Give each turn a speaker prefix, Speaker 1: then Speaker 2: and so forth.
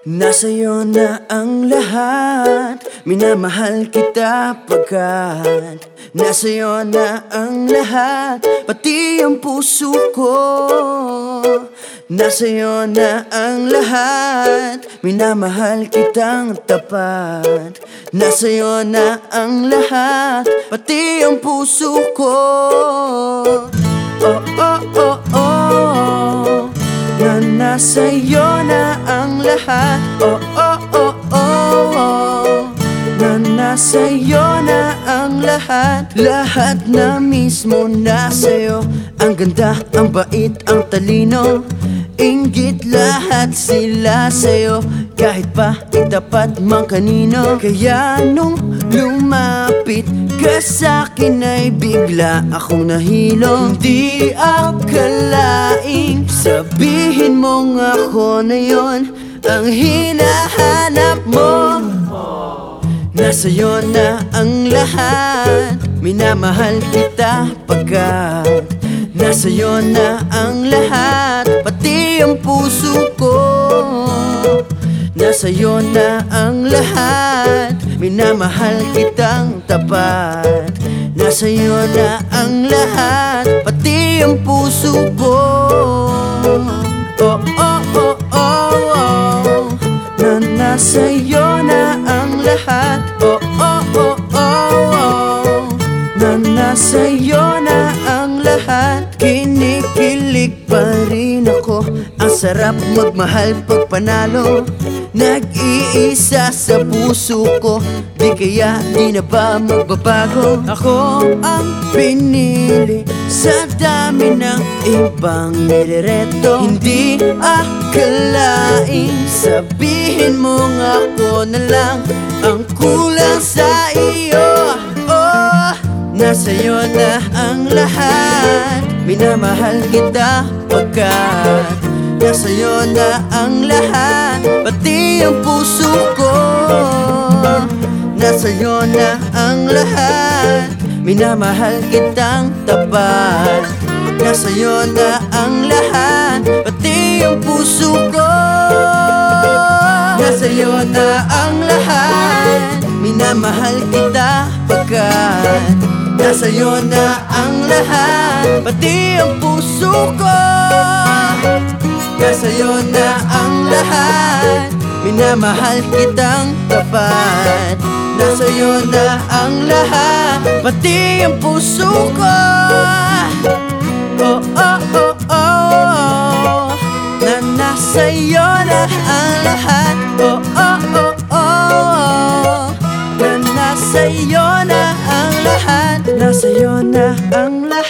Speaker 1: Nasa'yo na ang lahat, minamahal kita pagkat nasa'yo na ang lahat, pati ang puso ko. Nasa'yo na ang lahat, minamahal kitang tapat. Nasa'yo na ang lahat, pati ang puso ko. Oh, oh, oh, oh, na nasa'yo na ang lahat. Oh, oh, oh, oh, na nasa'yo na ang lahat. Lahat na mismo nasa'yo. Ang ganda, ang bait, ang talino, inggit lahat sila sa'yo. Kahit pa itapat mang kanino. Kaya nung lumapit ka sa'kin ay bigla akong nahilo. Hindi akalaing sabihin mong ako na yon ang hinahanap mo. Nasa'yo na ang lahat, minamahal kita pagkat nasa'yo na ang lahat, pati ang puso ko. Nasa'yo na ang lahat, minamahal kitang tapat. Nasa'yo na ang lahat, pati ang puso ko. Oh, oh, oh, oh, oh, na nasa'yo na ang lahat. Oh, oh, oh, oh, oh, na nasa'yo na ang lahat. Kinikilig pa rin ako, ang sarap magmahal pag panalo. Nag-iisa sa puso ko, di kaya di na ba magbabago? Ako ang pinili sa dami ng ibang nirereto. Hindi akalaing sabihin mong ako na lang ang kulang sa iyo. Oh, nasa'yo na ang lahat, minamahal kita pagkat nasa'yo na ang lahat, pati ang puso ko. Nasa'yo na ang lahat, minamahal kitang tapat. Nasa'yo na ang lahat, pati ang puso ko. Nasa'yo na ang lahat, minamahal kita pagkat nasa'yo na ang lahat, pati ang puso ko. Nasa'yo na ang lahat, minamahal kitang tapat. Nasa'yo na ang lahat, pati ang puso ko. Oh, oh, oh, oh, na nasa'yo na ang lahat. Oh, oh, oh, oh, na nasa'yo na ang lahat. Nasa'yo na ang lahat.